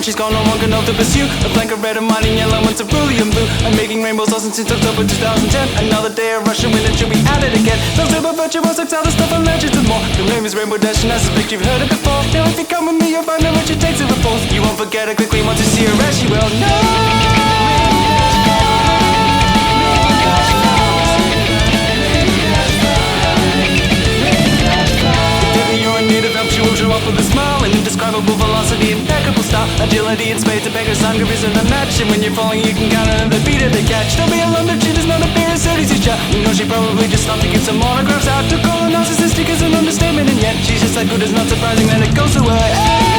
she's gone, no one can hope to pursue. A blank of red and mine in yellow and cerulean blue. I'm making rainbows awesome since October 2010. Another day of rushing wind and she'll be at it again. Those super virtuous, excited stuff and legends and more. The name is Rainbow Dash and I suspect you've heard it before. Now if you come with me, you'll find out what she takes to repose. You won't forget her quickly once you see her as she will know. Show up with a smile, an indescribable velocity, impeccable style, agility in spades, and beggar's hunger isn't a match. And when you're falling, you can count on the beat of the catch. Don't be alarmed if she does not appear as soon as you shot. You know she probably just stopped to give some autographs out. To call her narcissistic is an understatement, and yet she's just that good. It's not surprising that it goes to her.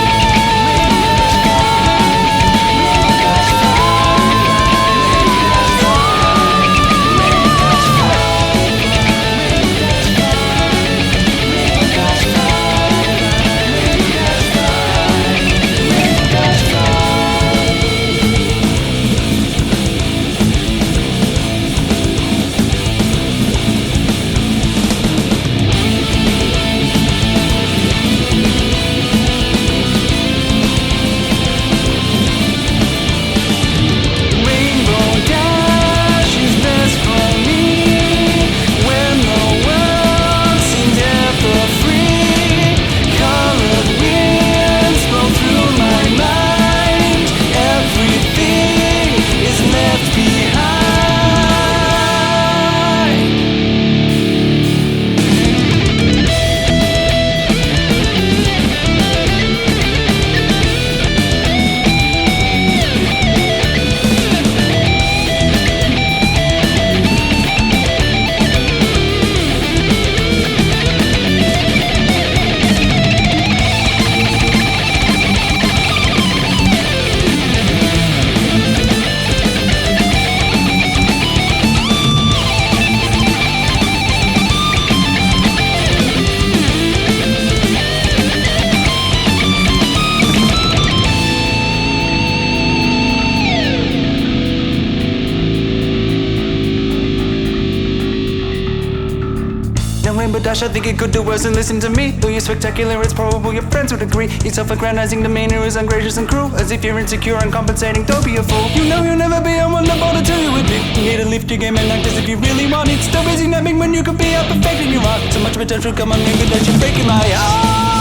Rainbow Dash, I think it could do worse than listen to me. Though you're spectacular, it's probable your friends would agree. Your self-aggrandizing demeanor is ungracious and cruel, as if you're insecure and compensating. Don't be a fool. You know you'll never be on one to tell you would be. You need to lift your game and act as if you really want it. Still busy napping when you could be out perfecting your art. So much potential, come on, Rainbow Dash, you're breaking my heart.